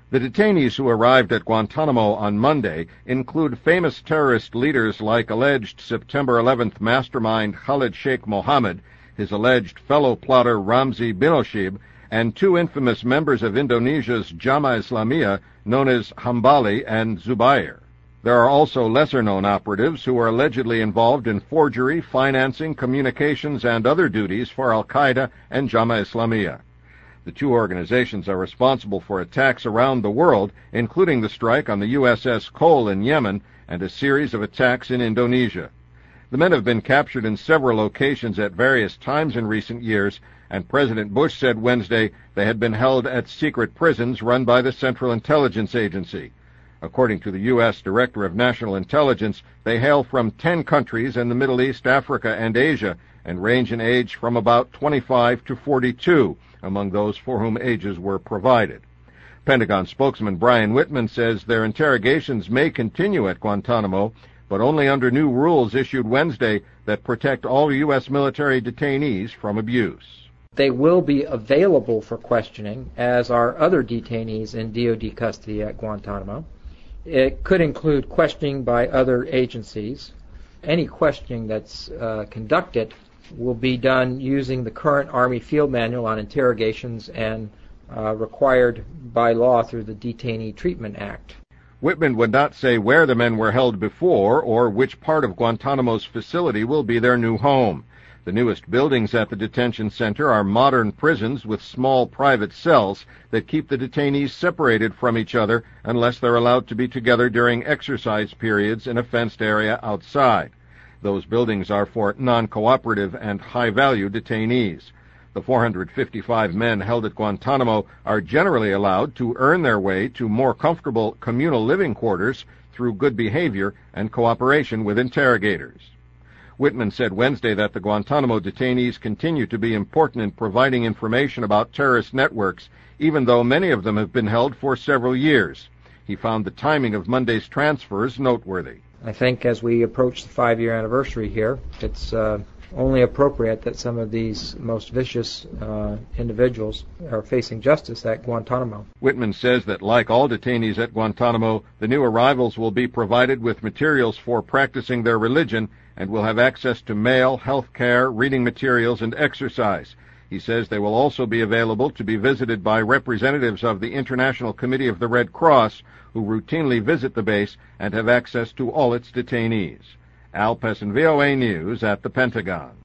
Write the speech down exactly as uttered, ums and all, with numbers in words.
The detainees who arrived at Guantanamo on Monday include famous terrorist leaders like alleged September eleventh mastermind Khalid Sheikh Mohammed, his alleged fellow plotter Ramzi Binoshib, and two infamous members of Indonesia's Jamaah Islamiyah known as Hambali and Zubair. There are also lesser-known operatives who are allegedly involved in forgery, financing, communications, and other duties for Al-Qaeda and Jamaah Islamiyah. The two organizations are responsible for attacks around the world, including the strike on the U S S Cole in Yemen and a series of attacks in Indonesia. The men have been captured in several locations at various times in recent years, and President Bush said Wednesday they had been held at secret prisons run by the Central Intelligence Agency. According to the U S Director of National Intelligence, they hail from ten countries in the Middle East, Africa, and Asia, and range in age from about twenty-five to forty-two, among those for whom ages were provided. Pentagon spokesman Brian Whitman says their interrogations may continue at Guantanamo, but only under new rules issued Wednesday that protect all U S military detainees from abuse. They will be available for questioning, as are other detainees in D O D custody at Guantanamo. It could include questioning by other agencies. Any questioning that's uh, conducted will be done using the current Army Field Manual on Interrogations and uh, required by law through the Detainee Treatment Act. Whitman would not say where the men were held before or which part of Guantanamo's facility will be their new home. The newest buildings at the detention center are modern prisons with small private cells that keep the detainees separated from each other unless they're allowed to be together during exercise periods in a fenced area outside. Those buildings are for non-cooperative and high-value detainees. The four hundred fifty-five men held at Guantanamo are generally allowed to earn their way to more comfortable communal living quarters through good behavior and cooperation with interrogators. Whitman said Wednesday that the Guantanamo detainees continue to be important in providing information about terrorist networks, even though many of them have been held for several years. He found the timing of Monday's transfers noteworthy. I think as we approach the five-year anniversary here, it's uh, only appropriate that some of these most vicious uh, individuals are facing justice at Guantanamo. Whitman says that like all detainees at Guantanamo, the new arrivals will be provided with materials for practicing their religion and will have access to mail, health care, reading materials, and exercise. He says they will also be available to be visited by representatives of the International Committee of the Red Cross, who routinely visit the base and have access to all its detainees. Al Pessin, V O A News at the Pentagon.